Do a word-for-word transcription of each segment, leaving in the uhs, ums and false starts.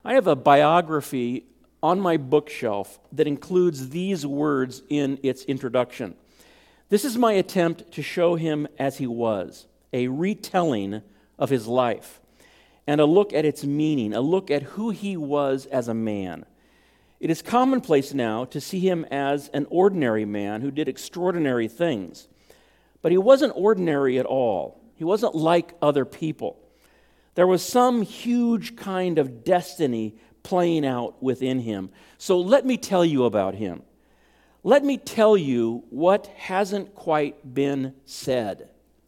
I have a biography on my bookshelf that includes these words in its introduction. This is my attempt to show him as he was, a retelling of his life, and a look at its meaning, a look at who he was as a man. It is commonplace now to see him as an ordinary man who did extraordinary things, but he wasn't ordinary at all. He wasn't like other people. There was some huge kind of destiny playing out within him. So let me tell you about him. Let me tell you what hasn't quite been said.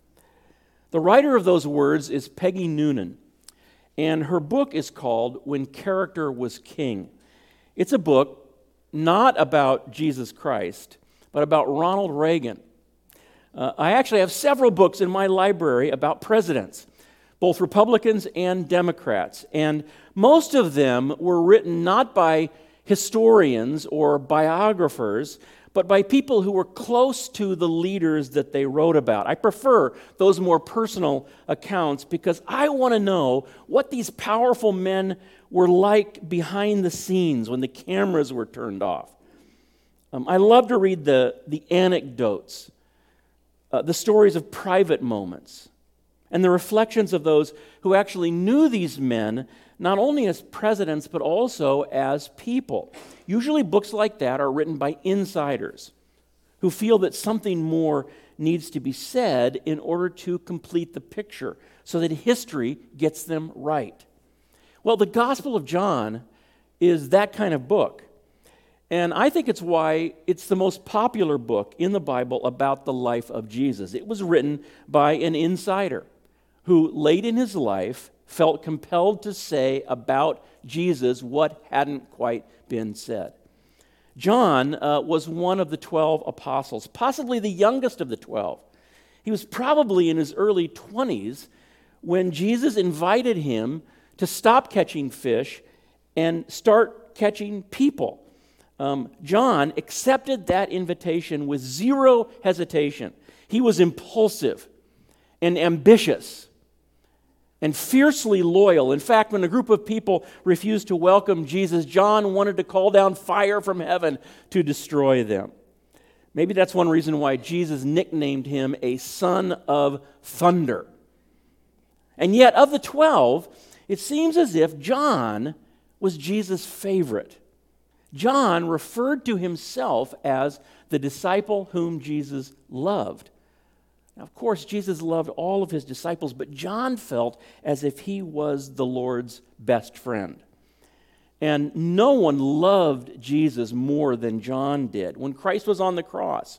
The writer of those words is Peggy Noonan, and her book is called When Character Was King. It's a book not about Jesus Christ, but about Ronald Reagan. Uh, I actually have several books in my library about presidents, both Republicans and Democrats, and most of them were written not by historians or biographers, but by people who were close to the leaders that they wrote about. I prefer those more personal accounts because I want to know what these powerful men were like behind the scenes when the cameras were turned off. Um, I love to read the, the anecdotes, uh, the stories of private moments, and the reflections of those who actually knew these men, not only as presidents, but also as people. Usually books like that are written by insiders who feel that something more needs to be said in order to complete the picture so that history gets them right. Well, the Gospel of John is that kind of book. And I think it's why it's the most popular book in the Bible about the life of Jesus. It was written by an insider who late in his life felt compelled to say about Jesus what hadn't quite been said. John uh, was one of the twelve apostles, possibly the youngest of the twelve. He was probably in his early twenties when Jesus invited him to stop catching fish and start catching people. Um, John accepted that invitation with zero hesitation. He was impulsive and ambitious and fiercely loyal. In fact, when a group of people refused to welcome Jesus, John wanted to call down fire from heaven to destroy them. Maybe that's one reason why Jesus nicknamed him a son of thunder. And yet, of the twelve, it seems as if John was Jesus' favorite. John referred to himself as the disciple whom Jesus loved. Now, of course, Jesus loved all of his disciples, but John felt as if he was the Lord's best friend. And no one loved Jesus more than John did. When Christ was on the cross,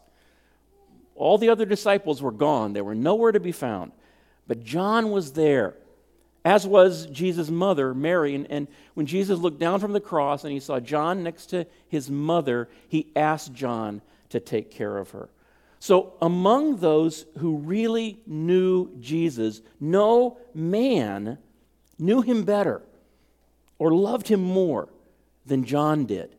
all the other disciples were gone. They were nowhere to be found. But John was there, as was Jesus' mother, Mary. And, and when Jesus looked down from the cross and he saw John next to his mother, he asked John to take care of her. So among those who really knew Jesus, no man knew him better or loved him more than John did.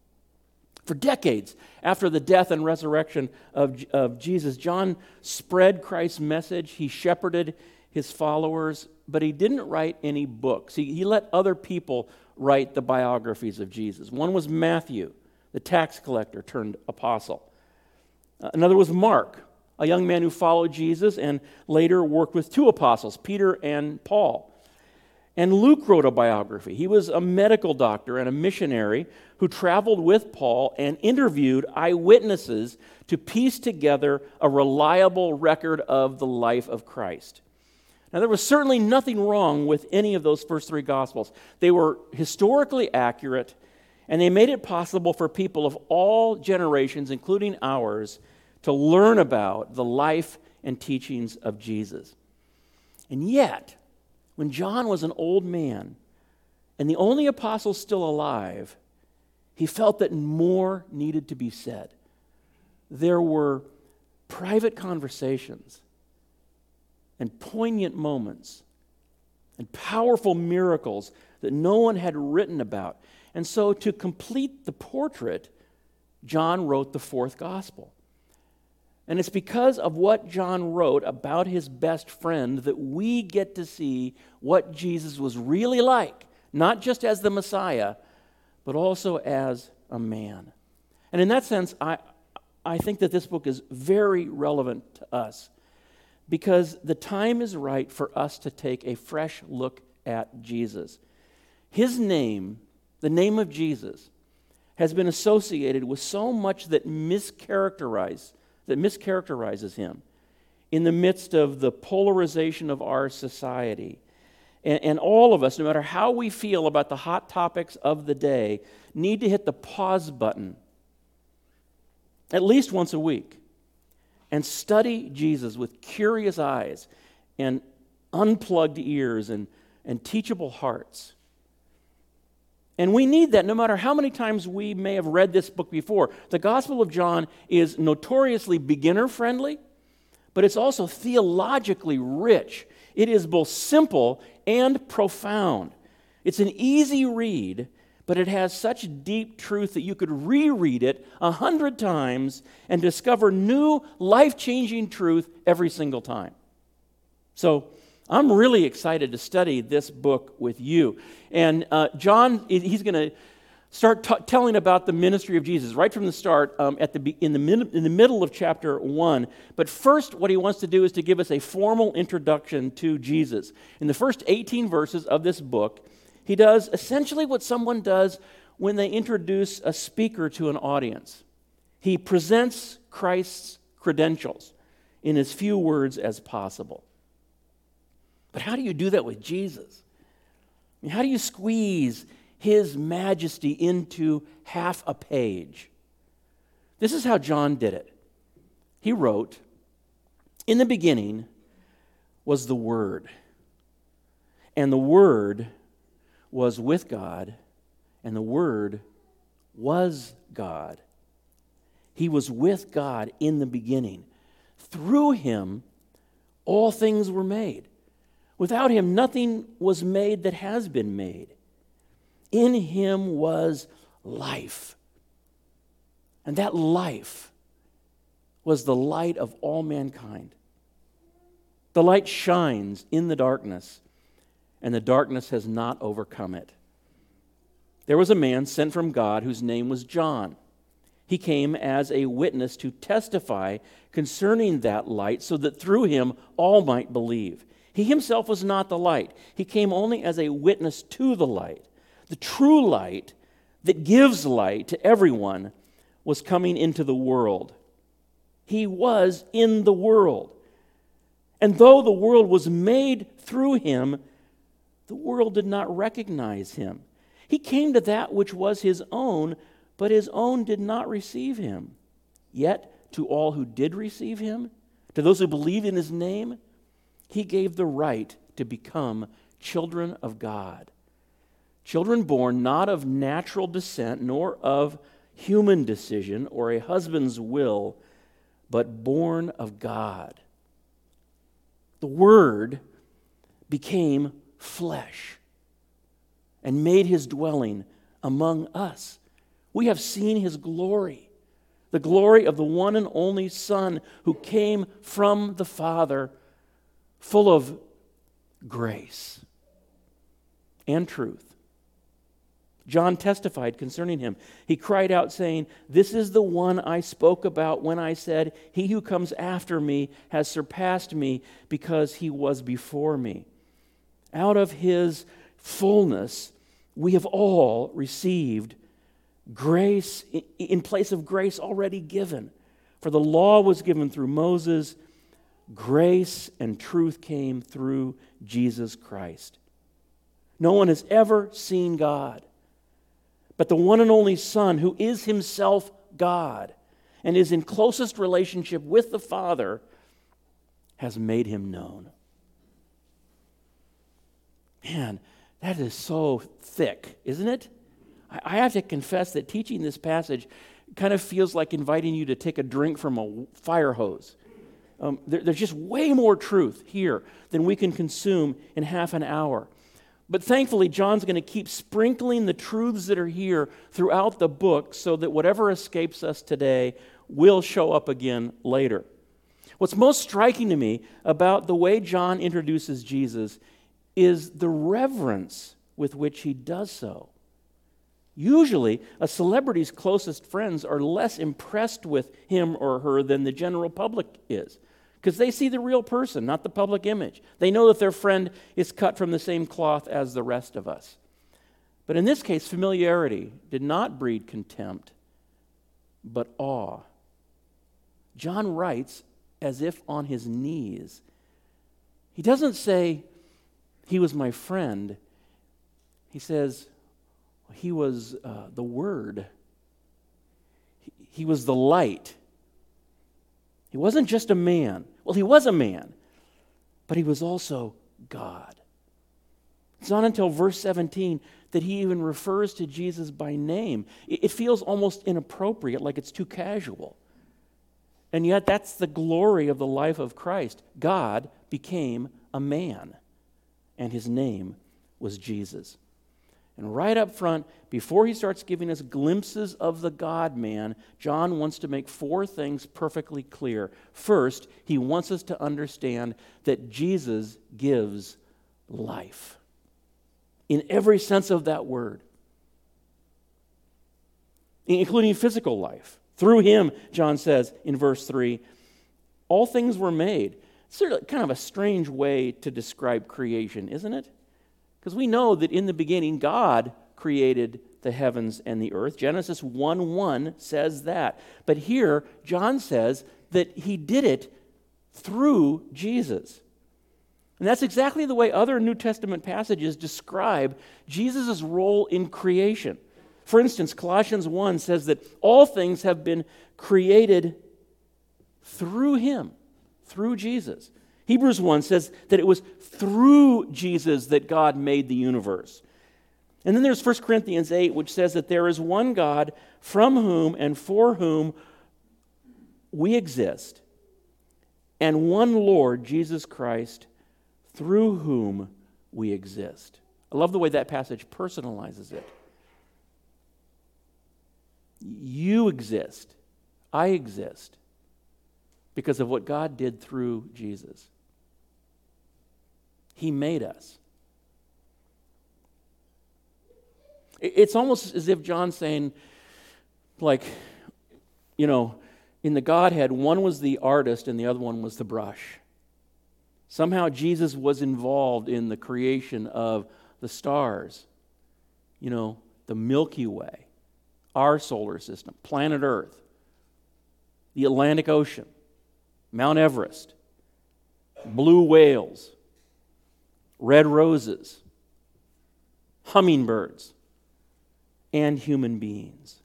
For decades after the death and resurrection of, of Jesus, John spread Christ's message. He shepherded his followers, but he didn't write any books. He, he let other people write the biographies of Jesus. One was Matthew, the tax collector turned apostle. Another was Mark, a young man who followed Jesus and later worked with two apostles, Peter and Paul. And Luke wrote a biography. He was a medical doctor and a missionary who traveled with Paul and interviewed eyewitnesses to piece together a reliable record of the life of Christ. Now, there was certainly nothing wrong with any of those first three Gospels. They were historically accurate, and they made it possible for people of all generations, including ours, to learn about the life and teachings of Jesus. And yet, when John was an old man and the only apostle still alive, he felt that more needed to be said. There were private conversations and poignant moments and powerful miracles that no one had written about. And so to complete the portrait, John wrote the fourth gospel. And it's because of what John wrote about his best friend that we get to see what Jesus was really like not just as the Messiah, but also as a man. And in that sense, I, I think that this book is very relevant to us because the time is right for us to take a fresh look at Jesus. His name, the name of Jesus, has been associated with so much that mischaracterize, that mischaracterizes him in the midst of the polarization of our society. And, and all of us, no matter how we feel about the hot topics of the day, need to hit the pause button at least once a week and study Jesus with curious eyes and unplugged ears and, and teachable hearts. And we need that no matter how many times we may have read this book before. The Gospel of John is notoriously beginner-friendly, but it's also theologically rich. It is both simple and profound. It's an easy read, but it has such deep truth that you could reread it a hundred times and discover new life-changing truth every single time. So I'm really excited to study this book with you. And uh, John, he's going to start t- telling about the ministry of Jesus right from the start um, at the in the min- in the middle of chapter one. But first, what he wants to do is to give us a formal introduction to Jesus. In the first eighteen verses of this book, he does essentially what someone does when they introduce a speaker to an audience. He presents Christ's credentials in as few words as possible. But how do you do that with Jesus? I mean, how do you squeeze his majesty into half a page? This is how John did it. He wrote, "In the beginning was the Word, and the Word was with God, and the Word was God. He was with God in the beginning. Through him, all things were made. Without him, nothing was made that has been made. In him was life. And that life was the light of all mankind. The light shines in the darkness, and the darkness has not overcome it. There was a man sent from God whose name was John. He came as a witness to testify concerning that light, so that through him all might believe. He himself was not the light. He came only as a witness to the light. The true light that gives light to everyone was coming into the world. He was in the world. And though the world was made through him, the world did not recognize him. He came to that which was his own, but his own did not receive him. Yet to all who did receive him, to those who believed in his name, he gave the right to become children of God. Children born not of natural descent, nor of human decision or a husband's will, but born of God. The Word became flesh and made his dwelling among us. We have seen his glory, the glory of the one and only Son who came from the Father, full of grace and truth. John testified concerning him. He cried out, saying, "This is the one I spoke about when I said, 'He who comes after me has surpassed me because he was before me.' Out of his fullness we have all received grace in place of grace already given. For the law was given through Moses, grace and truth came through Jesus Christ. No one has ever seen God, but the one and only Son, who is himself God and is in closest relationship with the Father, has made him known." Man, that is so thick, isn't it? I have to confess that teaching this passage kind of feels like inviting you to take a drink from a fire hose. Um, there, there's just way more truth here than we can consume in half an hour. But thankfully, John's going to keep sprinkling the truths that are here throughout the book so that whatever escapes us today will show up again later. What's most striking to me about the way John introduces Jesus is the reverence with which he does so. Usually, a celebrity's closest friends are less impressed with him or her than the general public is, because they see the real person, not the public image. They know that their friend is cut from the same cloth as the rest of us. But in this case, familiarity did not breed contempt, but awe. John writes as if on his knees. He doesn't say, he was my friend. He says, he was uh, the Word. He, he was the light. He wasn't just a man. Well, he was a man, but he was also God. It's not until verse seventeen that he even refers to Jesus by name. It, it feels almost inappropriate, like it's too casual. And yet that's the glory of the life of Christ. God became a man, and his name was Jesus. And right up front, before he starts giving us glimpses of the God-man, John wants to make four things perfectly clear. First, he wants us to understand that Jesus gives life, in every sense of that word, including physical life. Through him, John says in verse three, all things were made. It's sort of kind of a strange way to describe creation, isn't it? Because we know that in the beginning, God created the heavens and the earth. Genesis one one says that. But here, John says that he did it through Jesus. And that's exactly the way other New Testament passages describe Jesus' role in creation. For instance, Colossians one says that all things have been created through him, through Jesus. Hebrews one says that it was through Jesus that God made the universe. And then there's First Corinthians eight, which says that there is one God from whom and for whom we exist, and one Lord, Jesus Christ, through whom we exist. I love the way that passage personalizes it. You exist. I exist because of what God did through Jesus. He made us. It's almost as if John's saying, like, you know, in the Godhead, one was the artist and the other one was the brush. Somehow Jesus was involved in the creation of the stars, you know, the Milky Way, our solar system, planet Earth, the Atlantic Ocean, Mount Everest, blue whales, red roses, hummingbirds, and human beings.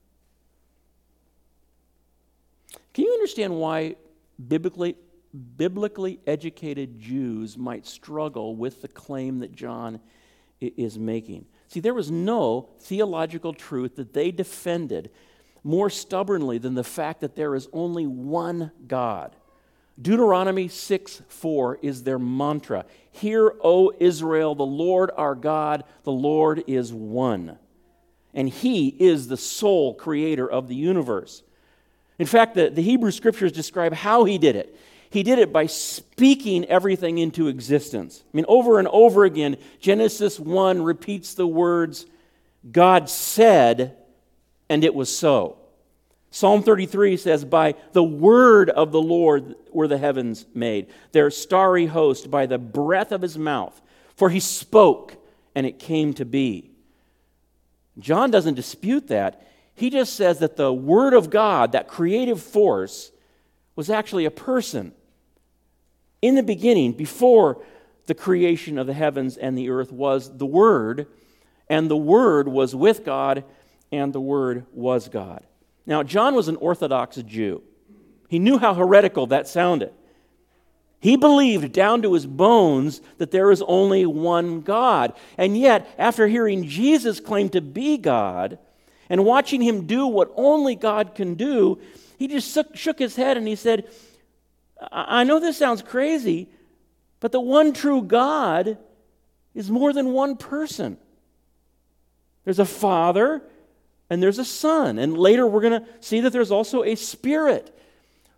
Can you understand why biblically, biblically educated Jews might struggle with the claim that John is making? See, there was no theological truth that they defended more stubbornly than the fact that there is only one God. Deuteronomy six four is their mantra. Hear, O Israel, the Lord our God, the Lord is one. And he is the sole creator of the universe. In fact, the, the Hebrew scriptures describe how he did it. He did it by speaking everything into existence. I mean, over and over again, Genesis one repeats the words, God said, and it was so. Psalm thirty-three says, by the word of the Lord were the heavens made, their starry host by the breath of his mouth. For he spoke, and it came to be. John doesn't dispute that. He just says that the Word of God, that creative force, was actually a person. In the beginning, before the creation of the heavens and the earth, was the Word, and the Word was with God, and the Word was God. Now, John was an Orthodox Jew. He knew how heretical that sounded. He believed down to his bones that there is only one God. And yet, after hearing Jesus claim to be God and watching him do what only God can do, he just shook his head and he said, I know this sounds crazy, but the one true God is more than one person. There's a Father and there's a Son. And later we're going to see that there's also a Spirit.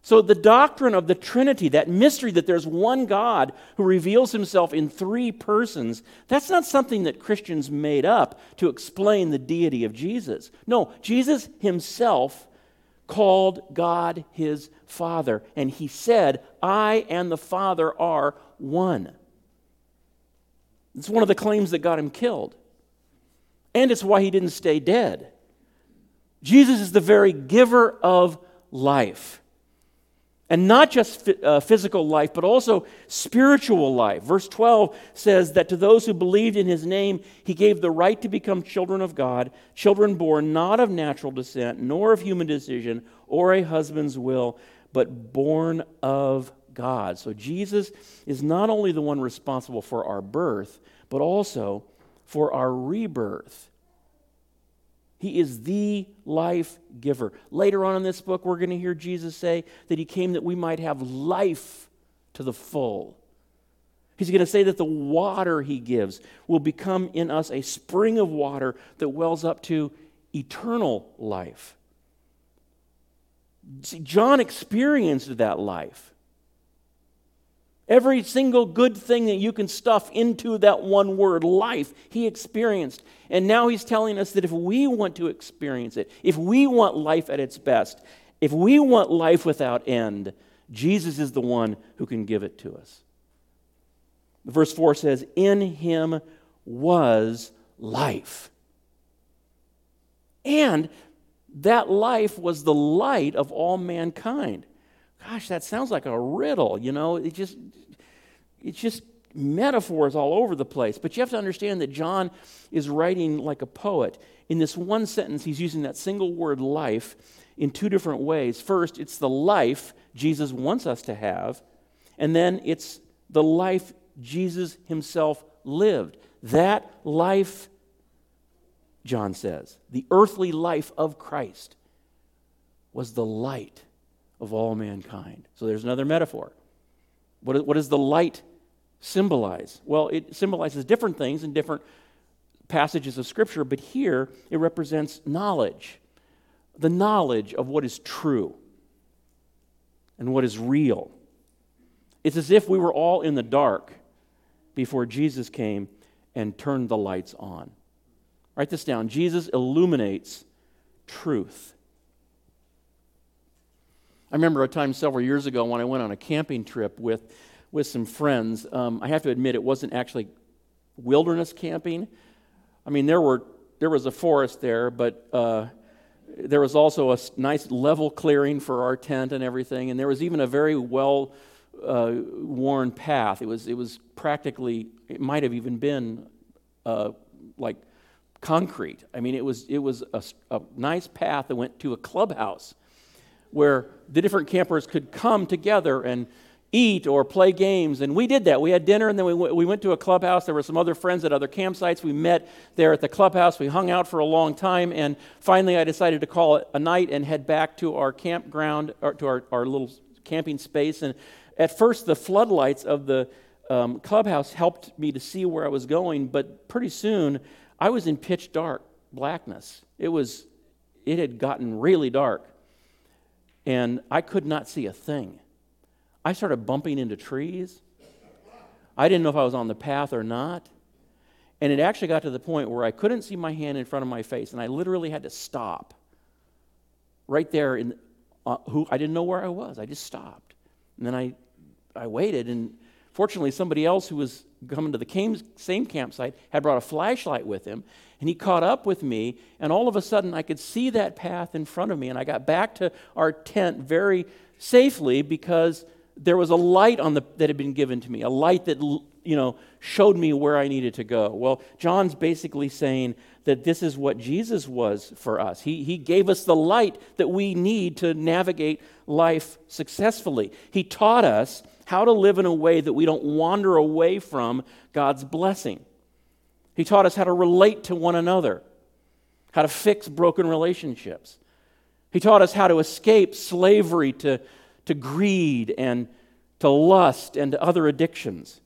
So the doctrine of the Trinity, that mystery that there's one God who reveals himself in three persons, that's not something that Christians made up to explain the deity of Jesus. No, Jesus himself called God his Father, and he said, I and the Father are one. It's one of the claims that got him killed. And it's why he didn't stay dead. Jesus is the very giver of life. And not just uh, physical life, but also spiritual life. Verse twelve says that to those who believed in his name, he gave the right to become children of God, children born not of natural descent, nor of human decision, or a husband's will, but born of God. So Jesus is not only the one responsible for our birth, but also for our rebirth. He is the life giver. Later on in this book, we're going to hear Jesus say that he came that we might have life to the full. He's going to say that the water he gives will become in us a spring of water that wells up to eternal life. See, John experienced that life. Every single good thing that you can stuff into that one word, life, he experienced. And now he's telling us that if we want to experience it, if we want life at its best, if we want life without end, Jesus is the one who can give it to us. Verse four says, in him was life. And that life was the light of all mankind. Gosh, that sounds like a riddle, you know. It just, it's just metaphors all over the place. But you have to understand that John is writing like a poet. In this one sentence, he's using that single word life in two different ways. First, it's the life Jesus wants us to have. And then it's the life Jesus himself lived. That life, John says, the earthly life of Christ was the light of all mankind. So there's another metaphor. What, what does the light symbolize? Well, it symbolizes different things in different passages of Scripture, but here it represents knowledge. The knowledge of what is true and what is real. It's as if we were all in the dark before Jesus came and turned the lights on. Write this down. Jesus illuminates truth. I remember a time several years ago when I went on a camping trip with, with some friends. Um, I have to admit, it wasn't actually wilderness camping. I mean, there were there was a forest there, but uh, there was also a nice level clearing for our tent and everything, and there was even a very well uh, worn path. It was it was practically, it might have even been uh, like concrete. I mean, it was it was a, a nice path that went to a clubhouse, where the different campers could come together and eat or play games. And we did that. We had dinner, and then we, w- we went to a clubhouse. There were some other friends at other campsites. We met there at the clubhouse. We hung out for a long time, and finally I decided to call it a night and head back to our campground, or to our, our little camping space. And at first, the floodlights of the um, clubhouse helped me to see where I was going, but pretty soon I was in pitch dark blackness. It was, it had gotten really dark. And I could not see a thing. I started bumping into trees. I didn't know if I was on the path or not. And it actually got to the point where I couldn't see my hand in front of my face, and I literally had to stop. Right there, in, uh, who I didn't know where I was. I just stopped. And then I, I waited, and fortunately somebody else who was coming to the cam- same campsite had brought a flashlight with him, and he caught up with me, and all of a sudden I could see that path in front of me, and I got back to our tent very safely because there was a light on the that had been given to me, a light that, you know, showed me where I needed to go. Well, John's basically saying that this is what Jesus was for us. He, he gave us the light that we need to navigate life successfully. He taught us how to live in a way that we don't wander away from God's blessing. He taught us how to relate to one another, how to fix broken relationships. He taught us how to escape slavery to, to greed and to lust and to other addictions.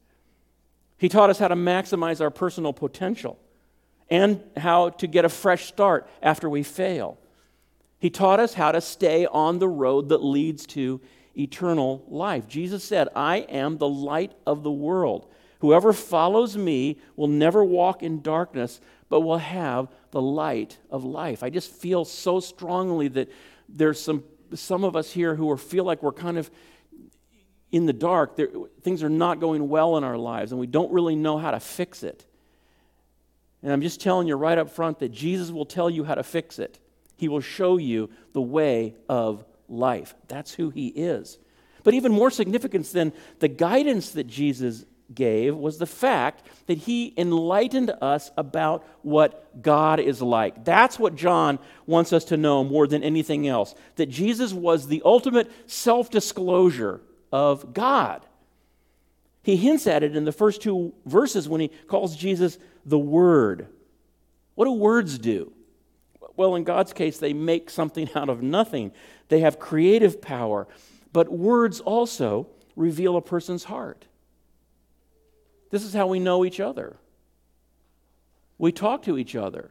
He taught us how to maximize our personal potential and how to get a fresh start after we fail. He taught us how to stay on the road that leads to eternal life. Jesus said, I am the light of the world. Whoever follows me will never walk in darkness, but will have the light of life. I just feel so strongly that there's some some of us here who are, feel like we're kind of in the dark. There, things are not going well in our lives, and we don't really know how to fix it. And I'm just telling you right up front that Jesus will tell you how to fix it. He will show you the way of life. That's who he is. But even more significance than the guidance that Jesus gave was the fact that he enlightened us about what God is like. That's what John wants us to know more than anything else. That Jesus was the ultimate self-disclosure of God. He hints at it in the first two verses when he calls Jesus the Word. What do words do? Well, in God's case, they make something out of nothing. They have creative power. But words also reveal a person's heart. This is how we know each other. We talk to each other.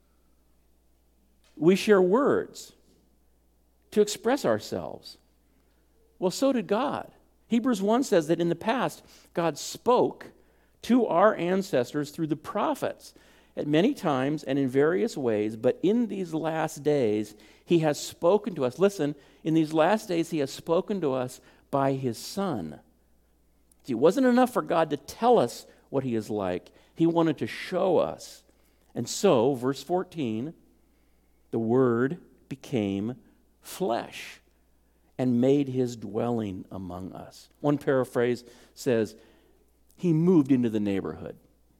We share words to express ourselves. Well, so did God. Hebrews one says that in the past, God spoke to our ancestors through the prophets at many times and in various ways, but in these last days, he has spoken to us. Listen, in these last days, he has spoken to us by his Son. See, it wasn't enough for God to tell us what he is like. He wanted to show us. And so, verse fourteen, the Word became flesh and made his dwelling among us. One paraphrase says, he moved into the neighborhood.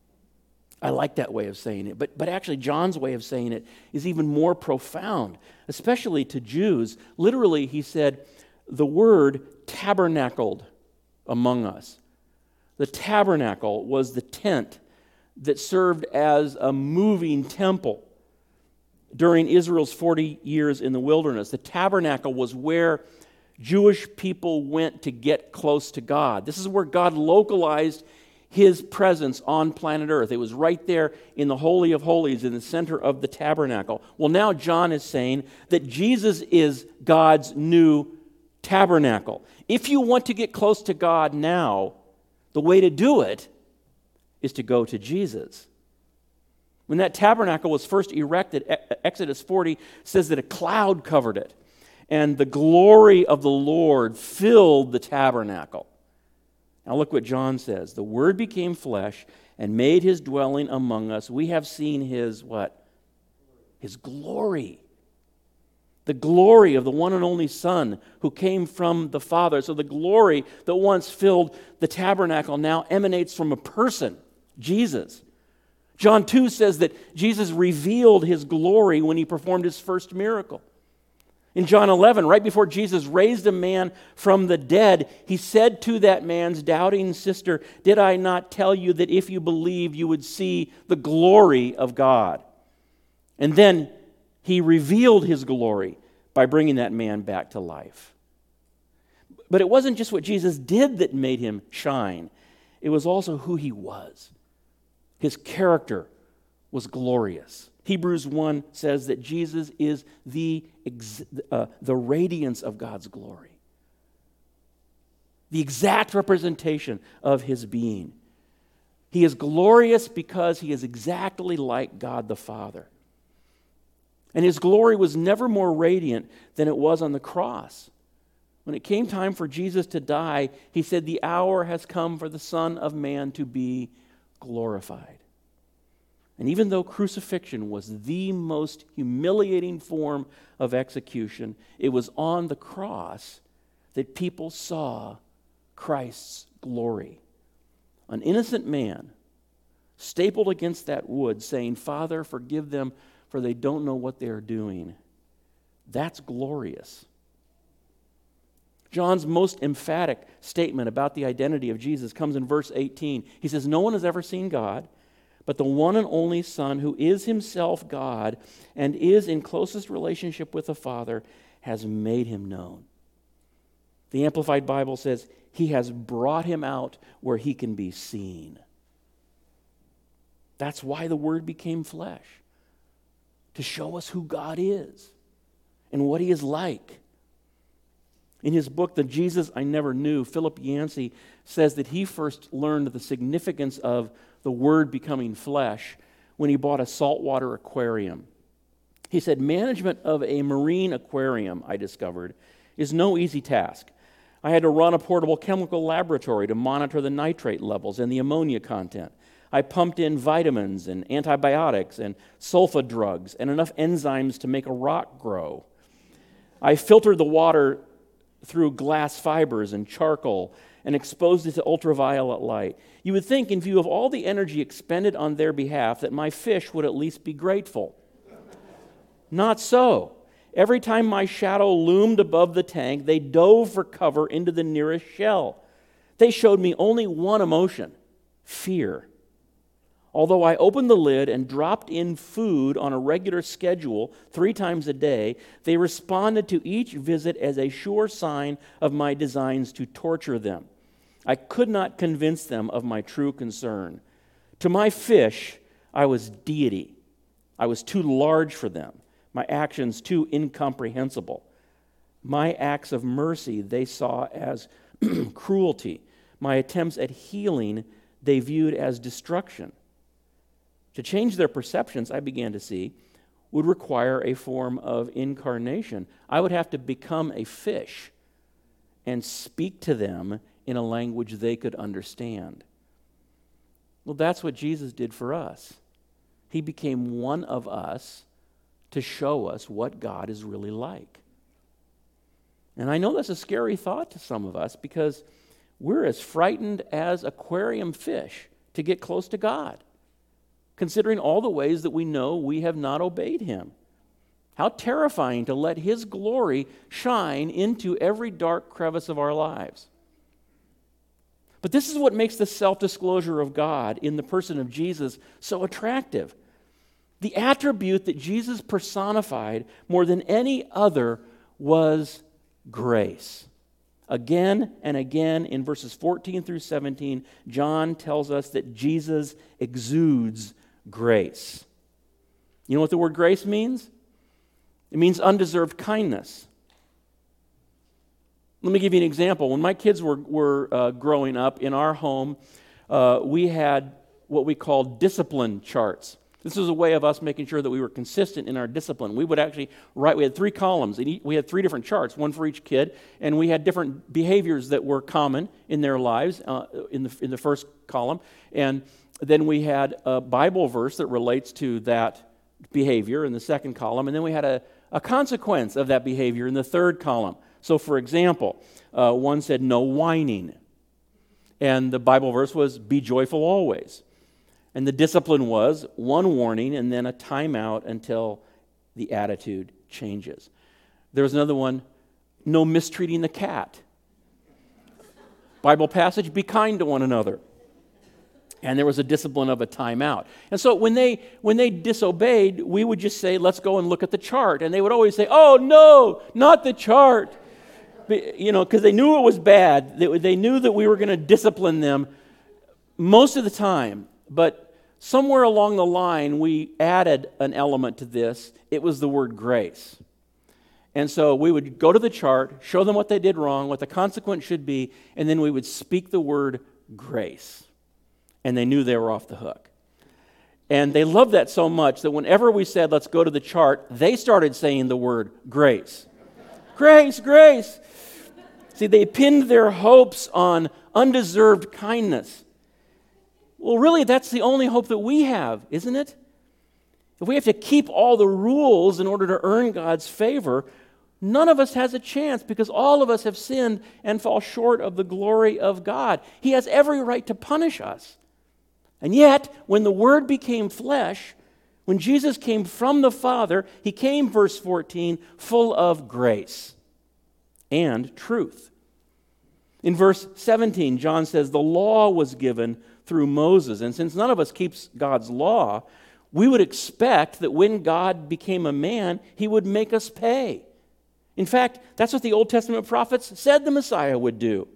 I like that way of saying it, but, but actually John's way of saying it is even more profound, especially to Jews. Literally, he said, the Word tabernacled among us. The tabernacle was the tent that served as a moving temple during Israel's forty years in the wilderness. The tabernacle was where Jewish people went to get close to God. This is where God localized his presence on planet Earth. It was right there in the Holy of Holies, in the center of the tabernacle. Well, now John is saying that Jesus is God's new tabernacle. If you want to get close to God now, the way to do it is to go to Jesus. When that tabernacle was first erected, Exodus forty says that a cloud covered it, and the glory of the Lord filled the tabernacle. Now look what John says. The Word became flesh and made his dwelling among us. We have seen his what? His glory. The glory of the one and only Son who came from the Father. So the glory that once filled the tabernacle now emanates from a person, Jesus. John two says that Jesus revealed his glory when he performed his first miracle. In John eleven, right before Jesus raised a man from the dead, he said to that man's doubting sister, "Did I not tell you that if you believe, you would see the glory of God?" And then he revealed his glory by bringing that man back to life. But it wasn't just what Jesus did that made him shine. It was also who he was. His character was glorious. Hebrews one says that Jesus is the, uh, the radiance of God's glory, the exact representation of his being. He is glorious because he is exactly like God the Father. And his glory was never more radiant than it was on the cross. When it came time for Jesus to die, he said, "The hour has come for the Son of Man to be glorified." And even though crucifixion was the most humiliating form of execution, it was on the cross that people saw Christ's glory. An innocent man stapled against that wood saying, "Father, forgive them, for they don't know what they are doing." That's glorious. John's most emphatic statement about the identity of Jesus comes in verse eighteen. He says, "No one has ever seen God, but the one and only Son, who is himself God and is in closest relationship with the Father, has made him known." The Amplified Bible says, "He has brought him out where he can be seen." That's why the Word became flesh, to show us who God is and what he is like. In his book, The Jesus I Never Knew, Philip Yancey says that he first learned the significance of the Word becoming flesh when he bought a saltwater aquarium. He said, management of a marine aquarium, I discovered, is no easy task. I had to run a portable chemical laboratory to monitor the nitrate levels and the ammonia content. I pumped in vitamins and antibiotics and sulfa drugs and enough enzymes to make a rock grow. I filtered the water through glass fibers and charcoal and exposed it to ultraviolet light. You would think, in view of all the energy expended on their behalf, that my fish would at least be grateful. Not so. Every time my shadow loomed above the tank, they dove for cover into the nearest shell. They showed me only one emotion: fear. Although I opened the lid and dropped in food on a regular schedule three times a day, they responded to each visit as a sure sign of my designs to torture them. I could not convince them of my true concern. To my fish, I was deity. I was too large for them, my actions too incomprehensible. My acts of mercy they saw as cruelty. My attempts at healing they viewed as destruction. To change their perceptions, I began to see, would require a form of incarnation. I would have to become a fish and speak to them in a language they could understand. Well, that's what Jesus did for us. He became one of us to show us what God is really like. And I know that's a scary thought to some of us because we're as frightened as aquarium fish to get close to God, considering all the ways that we know we have not obeyed Him. How terrifying to let His glory shine into every dark crevice of our lives. But this is what makes the self-disclosure of God in the person of Jesus so attractive. The attribute that Jesus personified more than any other was grace. Again and again in verses fourteen through seventeen, John tells us that Jesus exudes grace. You know what the word grace means? It means undeserved kindness. Let me give you an example. When my kids were, were uh, growing up in our home, uh, we had what we called discipline charts. This was a way of us making sure that we were consistent in our discipline. We would actually write, we had three columns, and we had three different charts, one for each kid, and we had different behaviors that were common in their lives uh, in the in the first column. And then we had a Bible verse that relates to that behavior in the second column, and then we had a, a consequence of that behavior in the third column. So, for example, uh, one said, no whining. And the Bible verse was, be joyful always. And the discipline was one warning and then a timeout until the attitude changes. There was another one, no mistreating the cat. Bible passage, be kind to one another. And there was a discipline of a timeout. And so when they when they disobeyed, we would just say, let's go and look at the chart. And they would always say, oh, no, not the chart. You know, because they knew it was bad. They, they knew that we were going to discipline them most of the time. But somewhere along the line, we added an element to this. It was the word grace. And so we would go to the chart, show them what they did wrong, what the consequence should be, and then we would speak the word grace. And they knew they were off the hook. And they loved that so much that whenever we said, let's go to the chart, they started saying the word grace. Grace, grace. See, they pinned their hopes on undeserved kindness. Well, really, that's the only hope that we have, isn't it? If we have to keep all the rules in order to earn God's favor, none of us has a chance because all of us have sinned and fall short of the glory of God. He has every right to punish us. And yet, when the Word became flesh, when Jesus came from the Father, He came, verse fourteen, full of grace and truth. In verse seventeen, John says, the law was given through Moses. And since none of us keeps God's law, we would expect that when God became a man, He would make us pay. In fact, that's what the Old Testament prophets said the Messiah would do.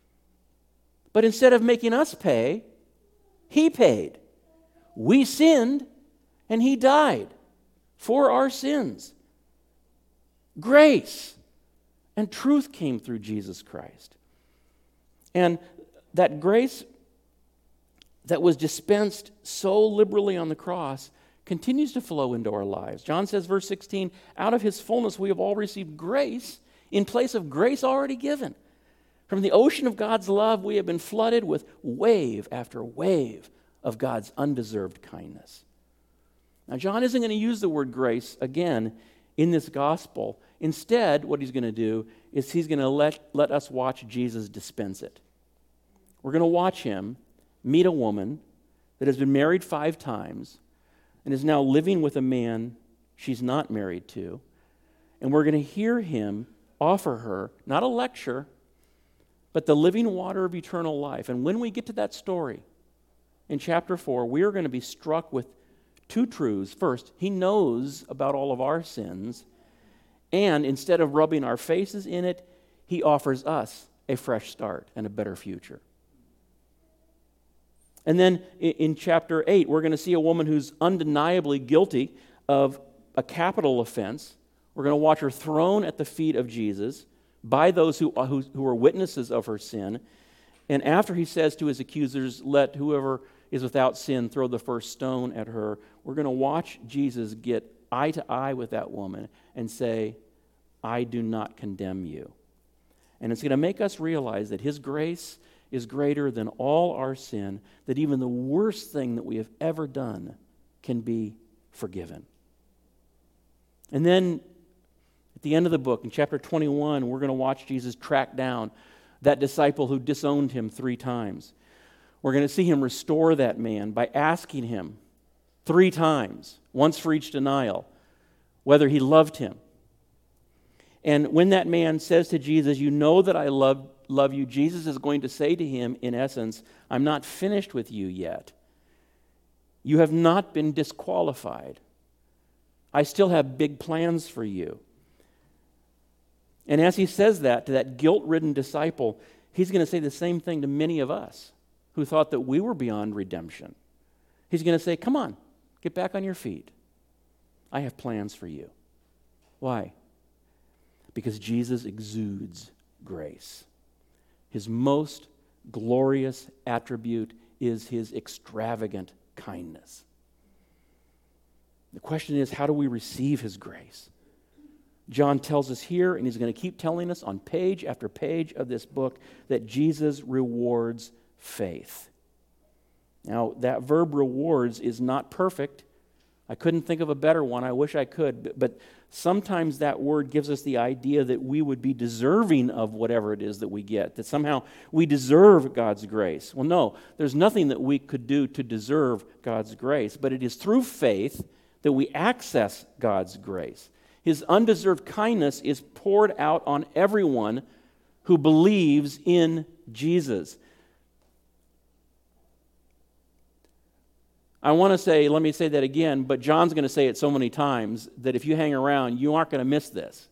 But instead of making us pay, He paid. We sinned, and He died for our sins. Grace And truth came through Jesus Christ. And that grace that was dispensed so liberally on the cross continues to flow into our lives. John says, verse sixteen, out of his fullness we have all received grace in place of grace already given. From the ocean of God's love, we have been flooded with wave after wave of God's undeserved kindness. Now, John isn't going to use the word grace again in this gospel. Instead, what he's going to do is he's going to let, let us watch Jesus dispense it. We're going to watch him meet a woman that has been married five times and is now living with a man she's not married to. And we're going to hear him offer her, not a lecture, but the living water of eternal life. And when we get to that story in chapter four, we are going to be struck with two truths. First, he knows about all of our sins, and instead of rubbing our faces in it, he offers us a fresh start and a better future. And then in chapter eight, we're going to see a woman who's undeniably guilty of a capital offense. We're going to watch her thrown at the feet of Jesus by those who, who, who are witnesses of her sin. And after he says to his accusers, let whoever is without sin throw the first stone at her, we're going to watch Jesus get eye to eye with that woman and say, I do not condemn you. And it's going to make us realize that his grace is greater than all our sin, that even the worst thing that we have ever done can be forgiven. And then at the end of the book, in chapter twenty-one, we're going to watch Jesus track down that disciple who disowned him three times. We're going to see him restore that man by asking him three times, once for each denial, whether he loved him. And when that man says to Jesus, you know that I love, love you, Jesus is going to say to him, in essence, I'm not finished with you yet. You have not been disqualified. I still have big plans for you. And as he says that to that guilt-ridden disciple, he's going to say the same thing to many of us who thought that we were beyond redemption. He's going to say, come on, get back on your feet. I have plans for you. Why? Because Jesus exudes grace. His most glorious attribute is his extravagant kindness. The question is, how do we receive his grace? John tells us here, and he's going to keep telling us on page after page of this book, that Jesus rewards faith. Now, that verb rewards is not perfect. I couldn't think of a better one. I wish I could. But sometimes that word gives us the idea that we would be deserving of whatever it is that we get, that somehow we deserve God's grace. Well, no, there's nothing that we could do to deserve God's grace, but it is through faith that we access God's grace. His undeserved kindness is poured out on everyone who believes in Jesus. I want to say, let me say that again, but John's going to say it so many times that if you hang around, you aren't going to miss this.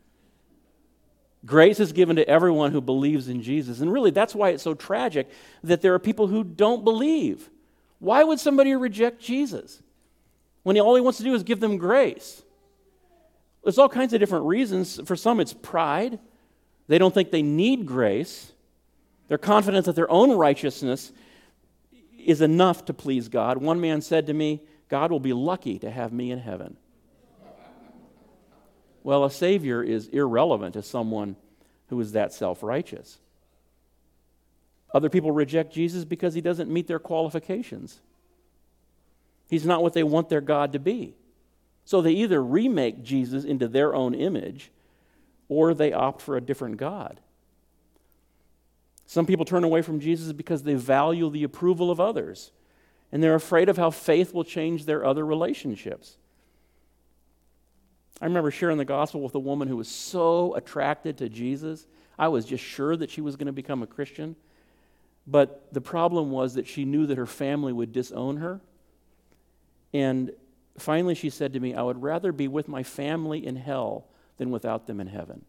Grace is given to everyone who believes in Jesus. And really, that's why it's so tragic that there are people who don't believe. Why would somebody reject Jesus when all he wants to do is give them grace? There's all kinds of different reasons. For some, it's pride. They don't think they need grace. They're confident that their own righteousness is enough to please God. One man said to me, God will be lucky to have me in heaven. Well, a Savior is irrelevant to someone who is that self-righteous. Other people reject Jesus because he doesn't meet their qualifications. He's not what they want their God to be. So they either remake Jesus into their own image, or they opt for a different God. Some people turn away from Jesus because they value the approval of others, and they're afraid of how faith will change their other relationships. I remember sharing the gospel with a woman who was so attracted to Jesus. I was just sure that she was going to become a Christian. But the problem was that she knew that her family would disown her. And finally she said to me, I would rather be with my family in hell than without them in heaven.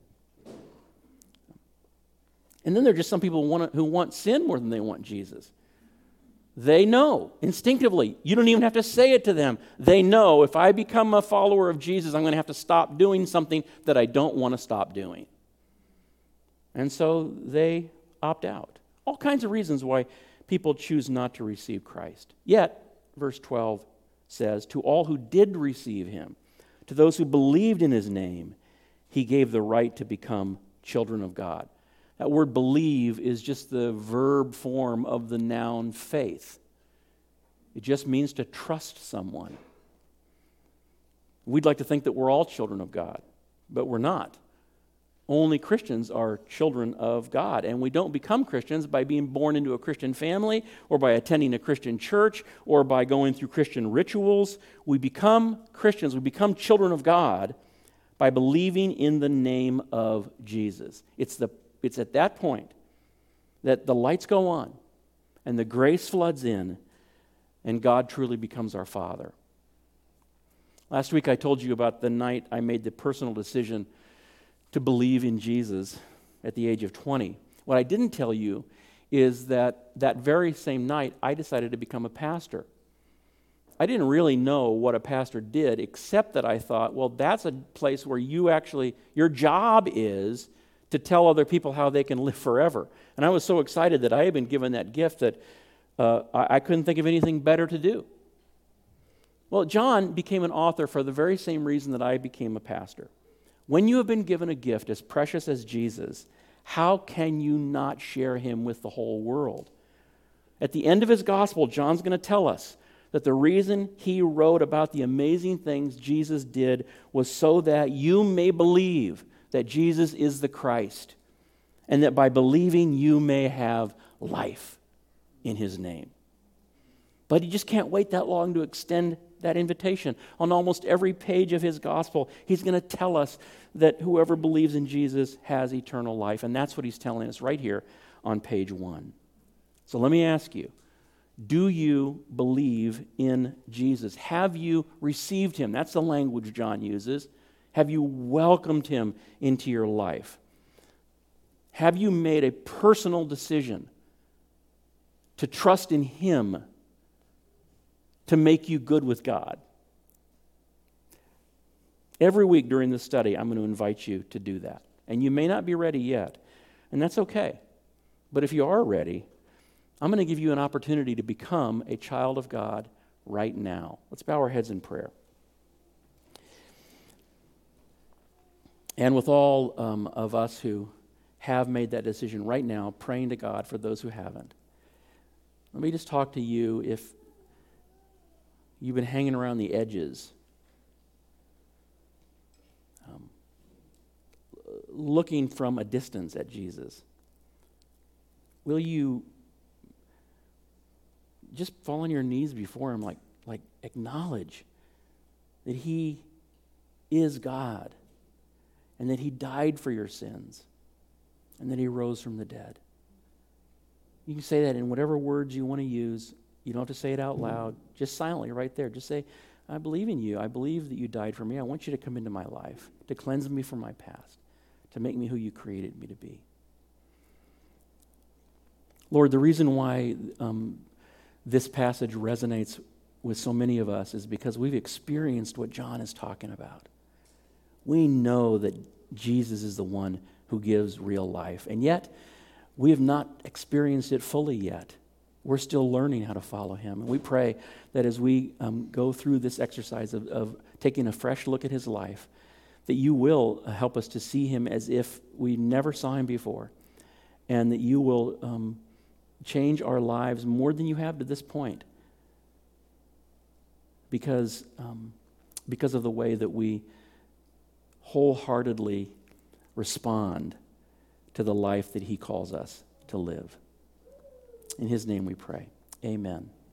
And then there are just some people who want, who want sin more than they want Jesus. They know instinctively. You don't even have to say it to them. They know if I become a follower of Jesus, I'm going to have to stop doing something that I don't want to stop doing. And so they opt out. All kinds of reasons why people choose not to receive Christ. Yet, verse twelve says, to all who did receive him, to those who believed in his name, he gave the right to become children of God. That word believe is just the verb form of the noun faith. It just means to trust someone. We'd like to think that we're all children of God, but we're not. Only Christians are children of God, and we don't become Christians by being born into a Christian family or by attending a Christian church or by going through Christian rituals. We become Christians, we become children of God by believing in the name of Jesus. It's the it's at that point that the lights go on and the grace floods in and God truly becomes our Father. Last week I told you about the night I made the personal decision to believe in Jesus at the age of twenty. What I didn't tell you is that that very same night I decided to become a pastor. I didn't really know what a pastor did, except that I thought, well, that's a place where you actually, your job is to tell other people how they can live forever. And I was so excited that I had been given that gift that uh, I, I couldn't think of anything better to do. Well, John became an author for the very same reason that I became a pastor. When you have been given a gift as precious as Jesus, how can you not share him with the whole world? At the end of his gospel, John's going to tell us that the reason he wrote about the amazing things Jesus did was so that you may believe that Jesus is the Christ, and that by believing you may have life in his name. But he just can't wait that long to extend that invitation. On almost every page of his gospel, he's going to tell us that whoever believes in Jesus has eternal life, and that's what he's telling us right here on page one. So let me ask you, do you believe in Jesus? Have you received him? That's the language John uses. Have you welcomed him into your life? Have you made a personal decision to trust in him to make you good with God? Every week during this study, I'm going to invite you to do that. And you may not be ready yet, and that's okay. But if you are ready, I'm going to give you an opportunity to become a child of God right now. Let's bow our heads in prayer. And with all um, of us who have made that decision right now, praying to God for those who haven't, let me just talk to you if you've been hanging around the edges, um, looking from a distance at Jesus. Will you just fall on your knees before him, like, like acknowledge that he is God, and that he died for your sins, and that he rose from the dead? You can say that in whatever words you want to use. You don't have to say it out loud. Just silently right there. Just say, I believe in you. I believe that you died for me. I want you to come into my life, to cleanse me from my past, to make me who you created me to be. Lord, the reason why um, this passage resonates with so many of us is because we've experienced what John is talking about. We know that Jesus is the one who gives real life, and yet we have not experienced it fully yet. We're still learning how to follow him, and we pray that as we um, go through this exercise of, of taking a fresh look at his life, that you will help us to see him as if we never saw him before, and that you will um, change our lives more than you have to this point, because um, because of the way that we wholeheartedly respond to the life that he calls us to live. In his name we pray. Amen.